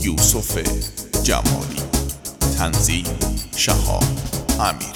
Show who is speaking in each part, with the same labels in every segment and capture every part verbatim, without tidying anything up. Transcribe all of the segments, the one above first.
Speaker 1: یوسف جمالی، تنظیم شهاب امیری.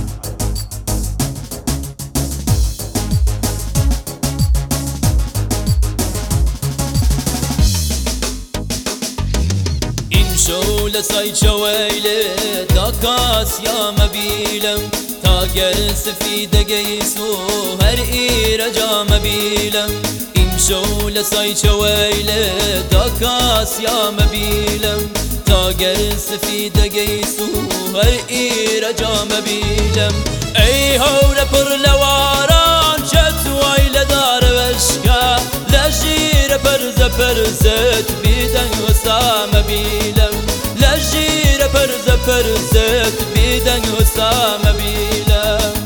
Speaker 2: شول سايتش ويلي داكاس يا مبيلم تاجر سفيدة جيسو هر إيرجا مبيلم إم شول سايتش ويلي داكاس يا مبيلم تاجر سفيدة جيسو هر إيرجا مبيلم أي هورا بر لواران شت ويلي دار وشكا لجير برز برزت بيدن وسام بيلم لجير برز برزت بيدن وسام بيلم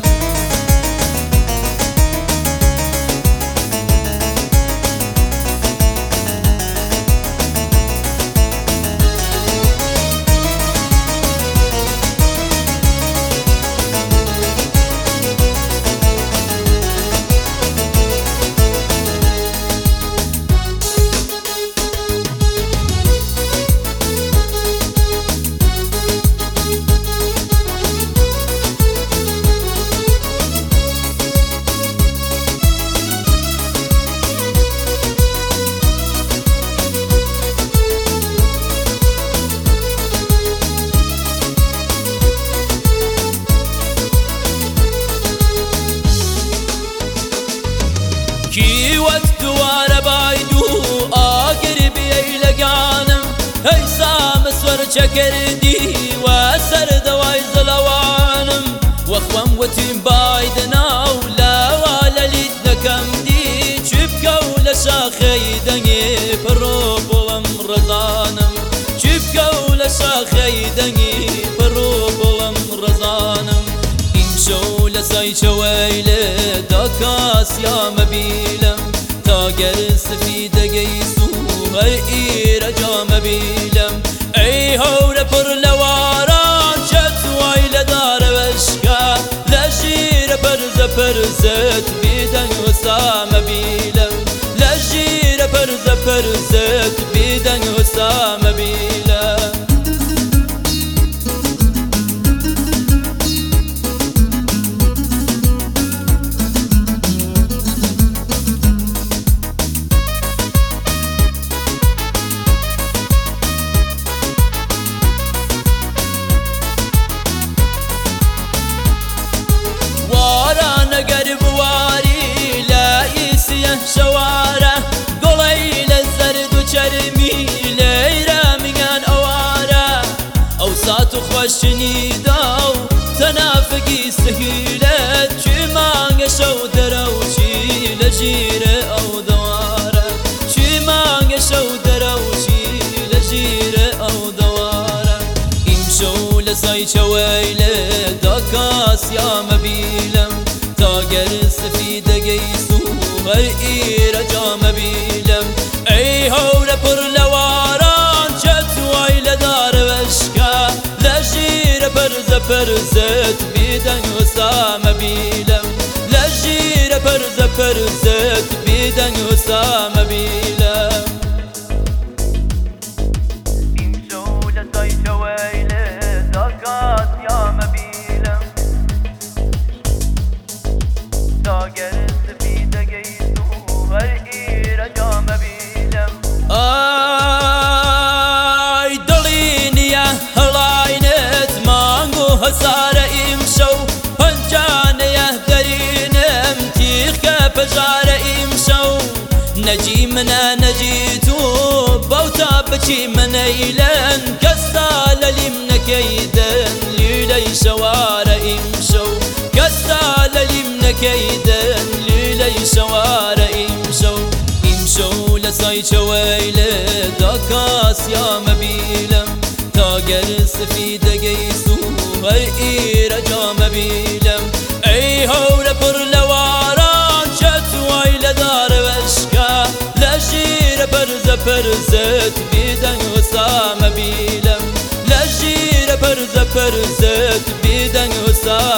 Speaker 2: كي وقت وارا بايدو آقر بيي لقانم هاي سام سور چكردي واسر دواي زلوانم واخوان وتين بايدنا ولا والا ليتنا دي چبكا ولا شاخيدني فروب ومرزانم چبكا ولا شاخيدني فروب ومرزانم إمشو لسايش ويلي داكاس يا مبيلم تاجر سفيدة جيسو هاي إيرجا مبيلم أي هورا بر لواران شت ويلي دار وشكا لجير برز برزت بيدن وسام بيلم لجير برز برزت بيدن وسام بيلم شوارع قلي للزرد وشرمي ليرة ميان أوارع أوساط خوشني داو تنافقي سهيلة شما شو دروشي لجيرة أو دوارة شما شو دروشي لجيرة أو دوارة إمشو لسايش ويلة داكاس يا مبيلم تاجر سفيدة جيسو هاي إيرجا مبيلم أي هورا بر لواران شت ويلي دار وشكا لجير برز برزت بيدن وسام بيلم لجير برز برزت بيدن وسام بيلم إمشو لسايش ويلي داكاس يا مبيلم تاجر سفيدة جيسو هاي إيرجا مبيلم آي دليني يا هلاينت مانغو هسارة إمشو هنجان يا درينم تيخ بجارة إمشو نجي منا نجيتو بوتا بچي منا إلن كسال لمنا كيدن ليلي شوارة إمشو كسال لمنا كيدن ليلي شوارة إمشو إمشو لسايش ويلي داكاس يا مبيلم تاجر سفيدة جيسو هاي إيرجا مبيلم أي هورا بر لواران شت ويلي دار وشكا لجير برز برزت بيدن وسام بيلم لجير برز برزت بيدن وسام